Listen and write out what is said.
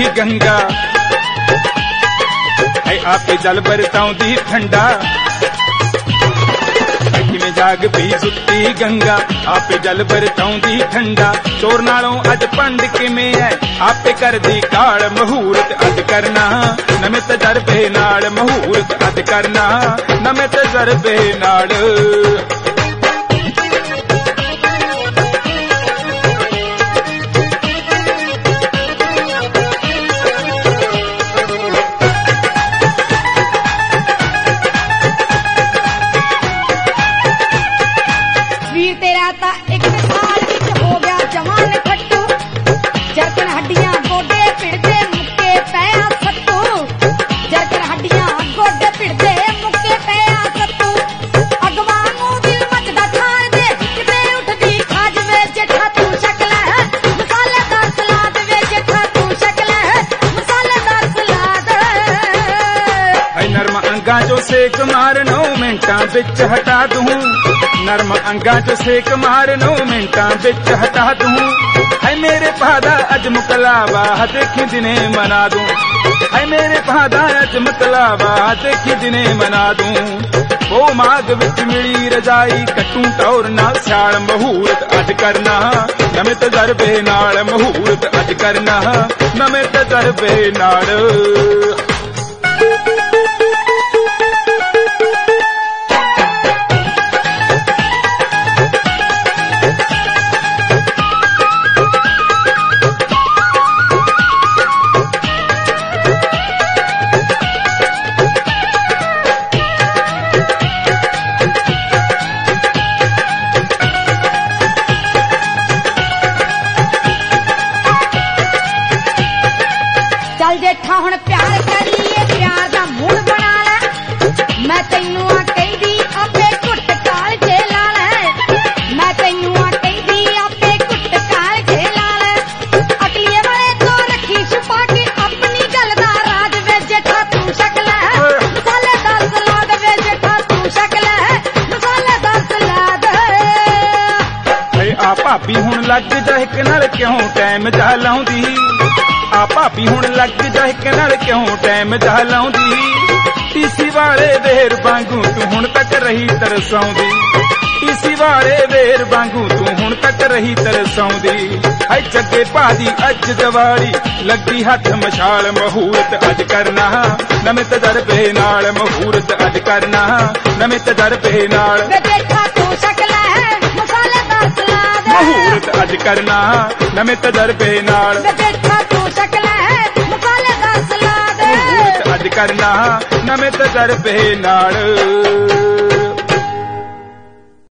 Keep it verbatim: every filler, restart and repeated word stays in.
गंगा है आपे जल बरसाउंदी ठंडा में जाग पी सुती गंगा आपे जल बरसाउंदी ठंडा चोर नालों अज पंड किवें है आपे करदी काल महूरत अज करना नवें तजरबे नाल महूरत अज करना नवें तजरबे नाल अंगा जो सेक मार नौ मिनटा बिच हटा दूं नरम अंगा जो सेक मार नौ मिनटा बिच हटा दूं है मेरे पादा अज मुकलावा देखी दिने मना दूं है मेरे पादा अज मुकलावा देखी दिने मना दूं ओ माग विच मिली रजाई कटू टौर नाल सियाल महूरत अज करना नवें तजरबे नाल महूरत अज करना नवें तजरबे नाल चल जेठा हुण प्यार करिए प्यार दा मूड बना ले मैं तैनू आ कहदी आपे घुट काल जे ला ले मैं तैनू आ कहदी आपे घुट काल जे ला ले अगले वाले तो रखी छुपा के अपनी गल दा राज वे जेठा तू शक ले मसाले दा सलाद वे जेठा तू शक ले मसाले दा सलाद ए आ भाभी हुण लग जा इक नाल क्यों टाइम जा लाउंदी आ भाभी हुण लग जा इक नाल क्यों टाइम जा लाउंदी टीसी वाले वेर वांगू तू हुण तक रही तरसाउंदी टीसी वाले वेर वांगू तू हुण तक रही तरसाउंदी है जगे भादी अज दिवाली लगी हथ मशाल महूरत अज करना नवें तजरबे नाल महूरत अज करना नवें तजरबे नाल महूरत अज करना नवें तजरबे नाल महूरत अज करना नवें तजरबे नाल।